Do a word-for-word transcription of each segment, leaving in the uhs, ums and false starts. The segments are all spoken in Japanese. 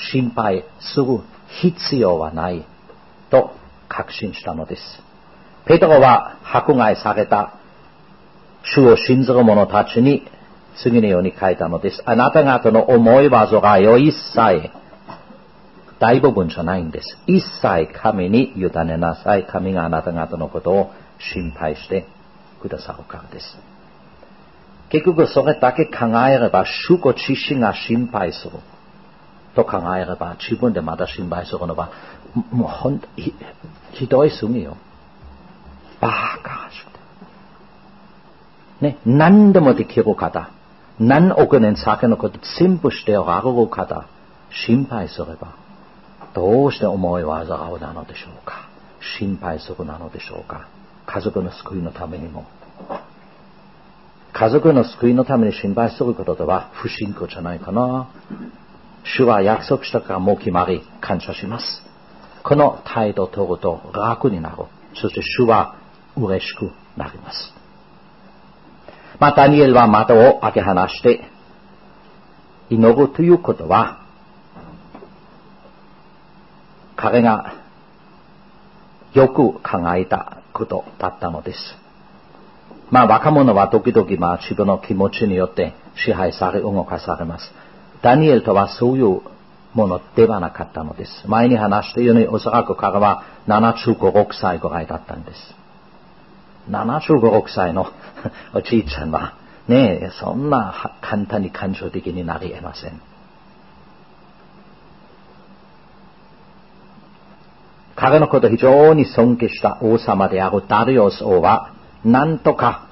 心配する必要はないと確信したのです。ペテロは迫害された主を信ずる者たちに次のように書いたのです。あなた方の思い煩いを一切、大部分じゃないんです。一切神に委ねなさい。神があなた方のことを心配してくださるからです。結局それだけ考えれば、主ご自身が心配すると考えれば、自分でまた心配するのはもうほんと ひ, ひどいすぎよ。バカね、何でもできる方、何億年先のこと全部しておられる方、心配すればどうして思い煩うなのでしょうか。心配するなのでしょうか。家族の救いのためにも、家族の救いのために心配することとは不信仰じゃないかな。主は約束したからもう決まり、感謝します。この態度を取ると楽になる。そして主は嬉しくなります。まあ、ダニエルは窓を開け放して祈るということは、彼がよく考えたことだったのです。まあ、若者は時々まあ自分の気持ちによって支配され動かされます。ダニエルとはそういうものではなかったのです。前に話したように、おそらく彼はななじゅうご、ろくさいぐらいだったんです。ななじゅうご、ろくさいのおじいちゃんはねえ、そんな簡単に感情的になり得ません。彼のことを非常に尊敬した王様であるダリオス王は何とか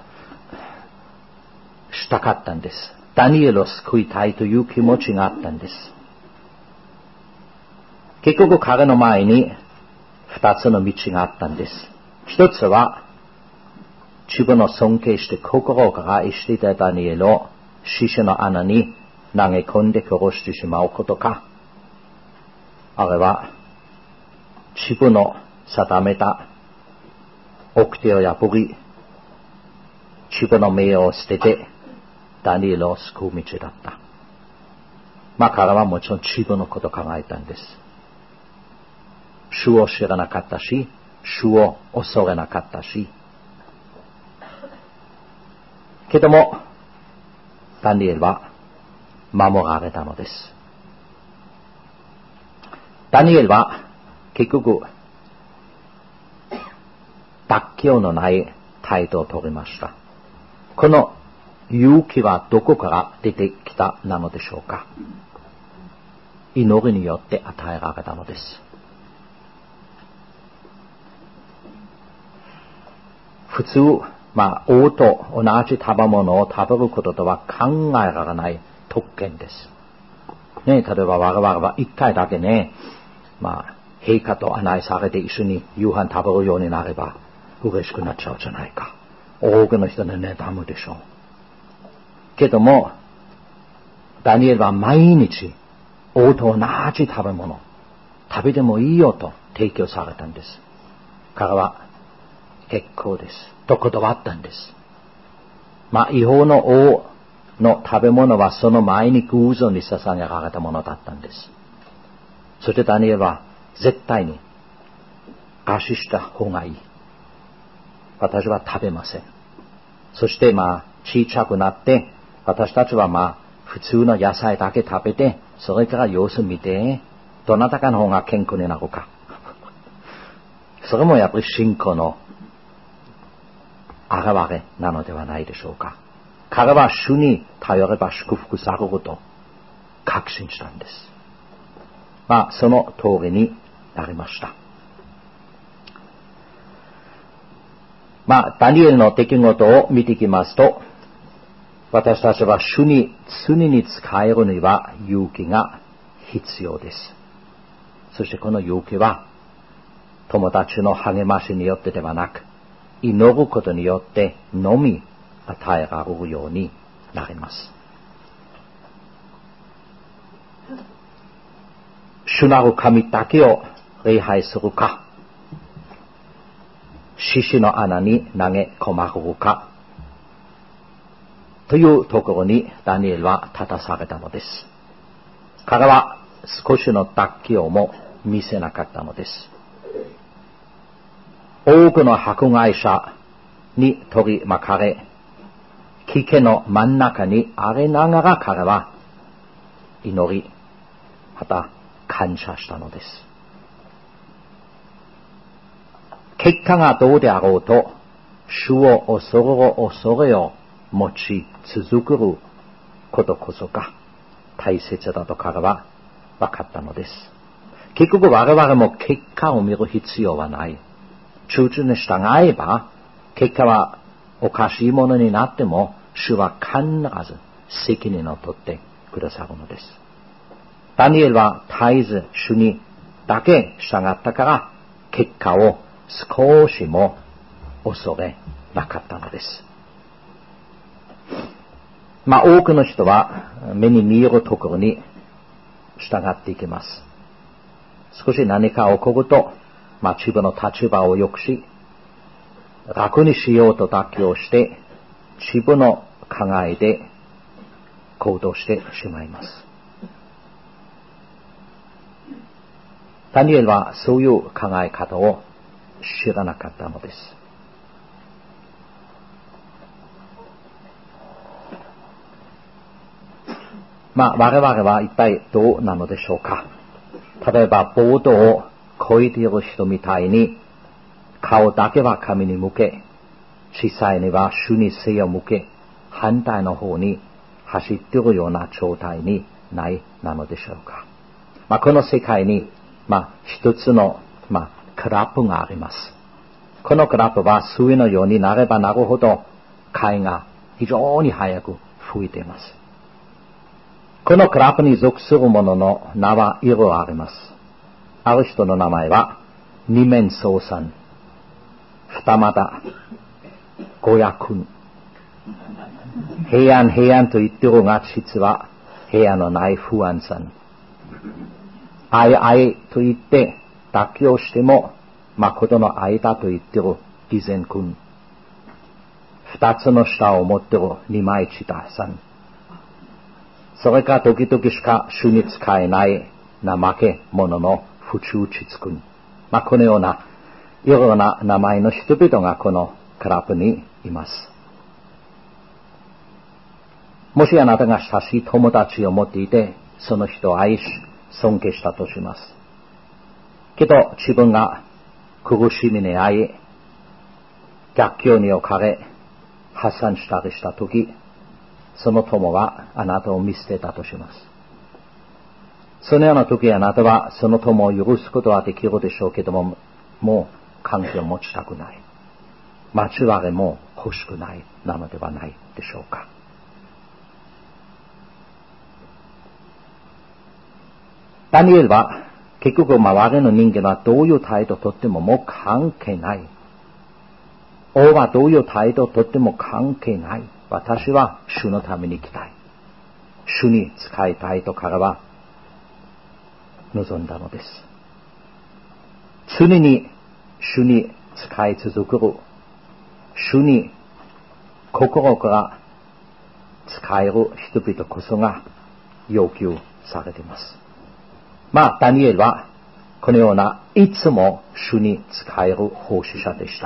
したかったんです。ダニエルを救いたいという気持ちがあったんです。結局彼の前に二つの道があったんです。一つは自分の尊敬して心から愛していたダニエルを獅子の穴に投げ込んで殺してしまうことか、あれは自分の定めた掟を破り、自分の名誉を捨ててダニエルを救う道だった。まあ彼はもちろん自分のことを考えたんです。主を知らなかったし、主を恐れなかったし、けどもダニエルは守られたのです。ダニエルは結局妥協のない態度を取りました。この勇気はどこから出てきたなのでしょうか。祈りによって与えられたのです。普通、まあ王と同じ食べ物を食べることとは考えられない特権です。ね、例えば我々は一回だけね、まあ陛下と案内されて一緒に夕飯食べるようになれば嬉しくなっちゃうじゃないか。多くの人のね、ダムでしょう。けどもダニエルは毎日王と同じ食べ物食べてもいいよと提供されたんです。彼は結構ですと断ったんです。まあ違法の王の食べ物はその前に偶像に捧げられたものだったんです。そしてダニエルは絶対に餓死した方がいい。私は食べません。そしてまあ小さくなって私たちはまあ普通の野菜だけ食べて、それから様子見てどなたかの方が健康になるかそれもやっぱり信仰の現れなのではないでしょうか。彼は主に頼れば祝福されると確信したんです。まあその通りになりました。まあダニエルの出来事を見ていきますと、私たちは主に常に仕えるには勇気が必要です。そしてこの勇気は友達の励ましによってではなく、祈ることによってのみ与えられるようになります。主なる神だけを礼拝するか、獅子の穴に投げ込まれるかというところにダニエルは立たされたのです。彼は少しの妥協も見せなかったのです。多くの迫害者に取り巻かれ、危険の真ん中にありながら彼は祈り、また感謝したのです。結果がどうであろうと、主を恐る恐れを持ち続けることこそが大切だと彼は分かったのです。結局我々も結果を見る必要はない。忠実に従えば、結果はおかしいものになっても、主は必ず責任を取ってくださるのです。ダニエルは絶えず主にだけ従ったから、結果を少しも恐れなかったのです。まあ多くの人は目に見えるところに従っていきます。少し何か起こると、まあ自分の立場を良くし、楽にしようと妥協して、自分の考えで行動してしまいます。ダニエルはそういう考え方を知らなかったのです。まあ我々は一体どうなのでしょうか。例えばボートを漕いでいる人みたいに、顔だけは神に向け、実際には主に背を向け、反対の方に走っているような状態にないなのでしょうか。まあ、この世界に、まあ、一つの、まあ、クラップがあります。このクラップは水のようになればなるほど、貝が非常に早く吹いています。このクラップに属する者の名はいろいろあります。ある人の名前は、二面相参、二股、五夜君。平安平安と言ってるが、実は平安のない不安さん。愛愛と言って妥協しても、誠の愛だと言ってる偽善君。二つの舌を持ってる二枚舌さん。それから時々しか主に使えない怠け者の不忠実君。まあ、このようないろいろな名前の人々がこのクラブにいます。もしあなたが親しい友達を持っていて、その人を愛し、尊敬したとします。けど自分が苦しみに遭い、逆境に置かれ、破産したりしたとき、その友はあなたを見捨てたとします。そのようなときあなたはその友を許すことはできるでしょうけども、もう関係を持ちたくない。交わりも欲しくないなのではないでしょうか。ダニエルは結局周りの人間はどういう態度をとってももう関係ない。王はどういう態度をとっても関係ない。私は主のために生きたい。主に仕えたいと彼は望んだのです。常に主に仕え続ける。主に心から仕える人々こそが要求されています。まあ、ダニエルはこのようないつも主に仕える奉仕者でした。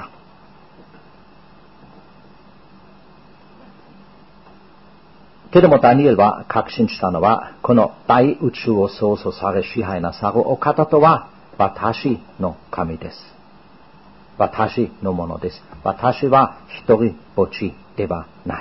けれどもダニエルは確信したのは、この大宇宙を創造され支配なさるお方とは私の神です。私のものです。私は一人ぼっちではない。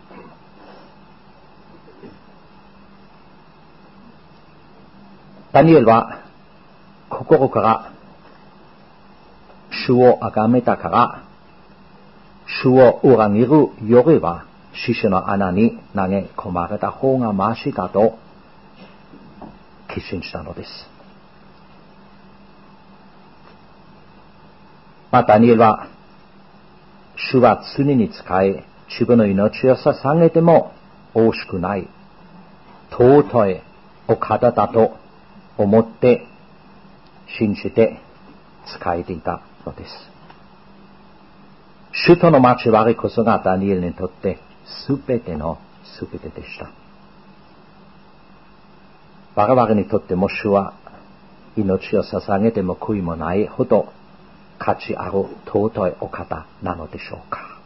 ダニエルは心から主を崇めたから、主を裏切るよりは死者の穴に投げ込まれた方がましだと決心したのです。またダニエルは、主は常に使い、自分の命を捧げても惜しくない、尊いお方だと思って信じて使えていたのです。主との交わりこそがダニエルにとってすべてのすべてでした。 我々にとっても主は命を捧げても悔いもないほど価値ある尊いお方なのでしょうか。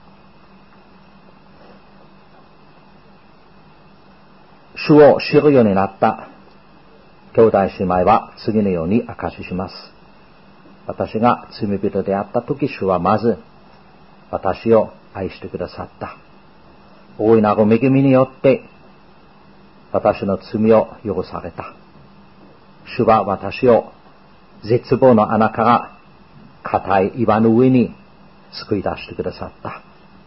主を知るようになった兄弟姉妹は次のように証しします。私が罪人であった時、主はまず私を愛してくださった。大いなる恵みによって私の罪を許された。主は私を絶望の穴から固い岩の上に救い出してくださった。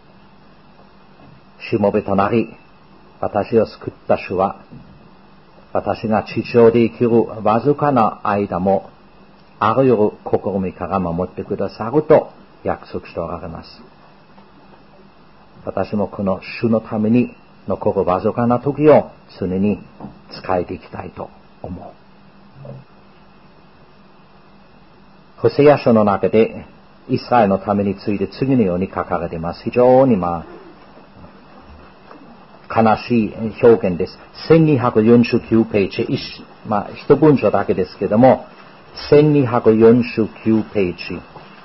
しもべとなり私を救った主は、私が地上で生きるわずかな間もあらゆる試みから守ってくださると約束しておられます。私もこの主のために残るわずかな時を常に使えていきたいと思う。ホセア書の中でイスラエルのためについて次のように書かれています。非常にまあ悲しい表現です。せんにひゃくよんじゅうきゅうページ、まあ一文章だけですけども、せんにひゃくよんじゅうきゅうページ。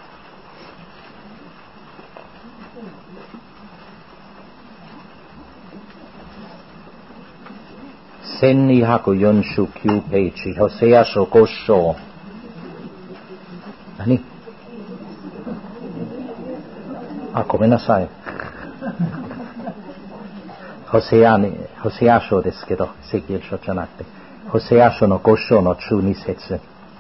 せんにひゃくよんじゅうきゅうページ、ホセア書ご章。何？あ、ごめんなさい。ホセアに、ホセア書ですけど、エゼキエル書じゃなくて、ホセア書のご章のじゅうに節。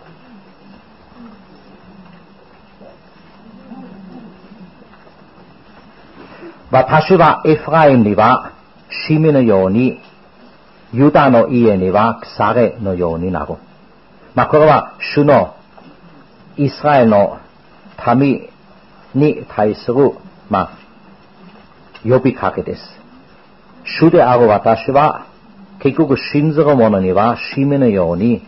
私はエフライムにはシミのように、ユダの家には腐れのようになる。まあ、これは主のイスラエルの民に対する、まあ、呼びかけです。主である私は、結局信ずる者にはシミのように、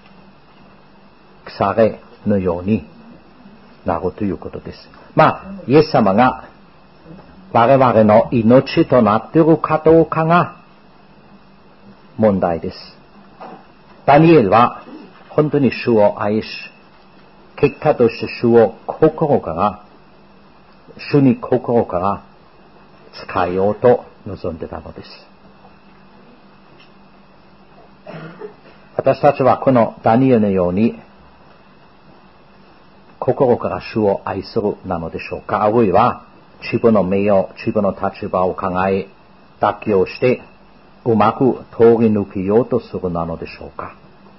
腐れのようになるということです。まあ、イエス様が我々の命となっているかどうかが問題です。ダニエルは本当に主を愛し、結果として主を心から、主に心から使いようと望んでたのです。私たちはこのダニエルのように心から主を愛するなのでしょうか。あるいは自分の名誉、自分の立場を考え、妥協してうまく通り抜けようとするなのでしょうか。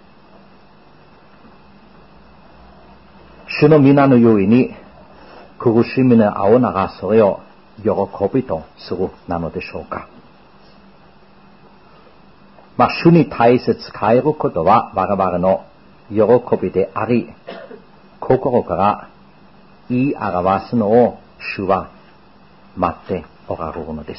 主の皆のゆえに苦しみの青ながそれを喜びとするなのでしょうか。まあ、主に対して使えることは我々の喜びであり、心から言い表すのを主は待っておられるのです。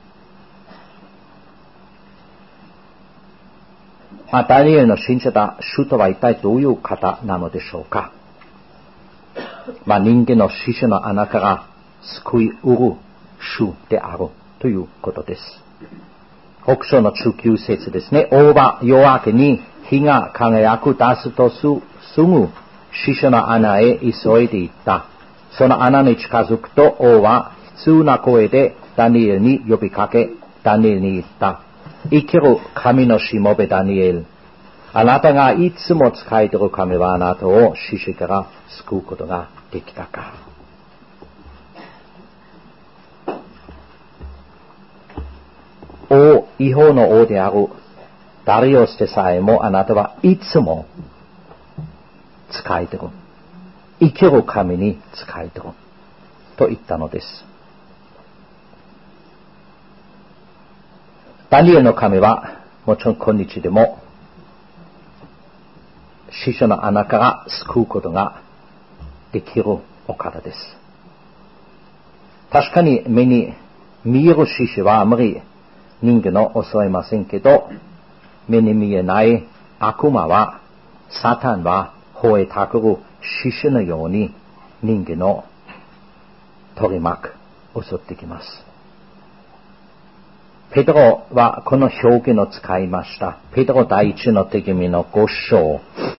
まあ、ダニエルの信じた主とは一体どういう方なのでしょうか。まあ、人間の死者の穴から救いうる主であるということです。北章のじゅうきゅう節ですね。王は夜明けに日が輝く出すとすぐ死者の穴へ急いで行った。その穴に近づくと王は悲痛な声でダニエルに呼びかけ、ダニエルに言った。生きる神のしもべダニエル。あなたがいつも仕えている神はあなたを死者から救うことができたか。王、違法の王であるダリオスでさえもあなたはいつも仕えている。生きる神に仕えている。と言ったのです。ダニエルの神はもちろん今日でも死者の穴から救うことができるお方です。確かに目に見える死者はあまり人間を襲いませんけど、目に見えない悪魔は、サタンは吠えたくる死者のように人間を取り巻く、襲ってきます。 ペテロはこの表現を使いました。ペテロ第一の手紙のご章。